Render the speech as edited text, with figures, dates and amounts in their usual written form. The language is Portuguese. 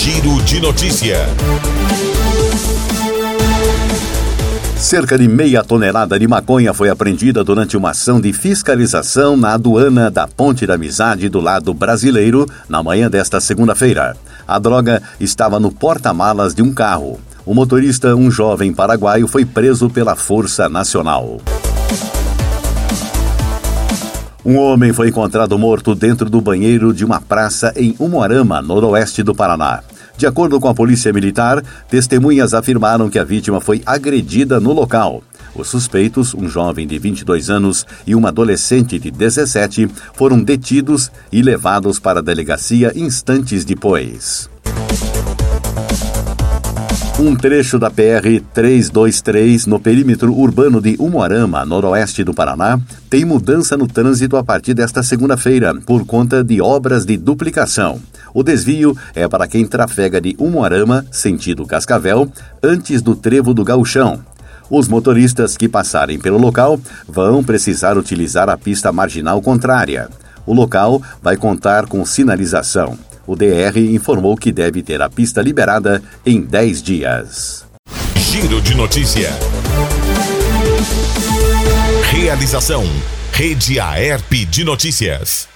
Giro de Notícia. Cerca de meia tonelada de maconha foi apreendida durante uma ação de fiscalização na aduana da Ponte da Amizade do lado brasileiro na manhã desta segunda-feira. A droga estava no porta-malas de um carro. O motorista, um jovem paraguaio, foi preso pela Força Nacional. Um homem foi encontrado morto dentro do banheiro de uma praça em Umuarama, noroeste do Paraná. De acordo com a Polícia Militar, testemunhas afirmaram que a vítima foi agredida no local. Os suspeitos, um jovem de 22 anos e uma adolescente de 17, foram detidos e levados para a delegacia instantes depois. Um trecho da PR-323, no perímetro urbano de Umuarama, noroeste do Paraná, tem mudança no trânsito a partir desta segunda-feira, por conta de obras de duplicação. O desvio é para quem trafega de Umuarama, sentido Cascavel, antes do Trevo do Gauchão. Os motoristas que passarem pelo local vão precisar utilizar a pista marginal contrária. O local vai contar com sinalização. O DR informou que deve ter a pista liberada em 10 dias. Giro de Notícia. Realização: Rede Aerp de Notícias.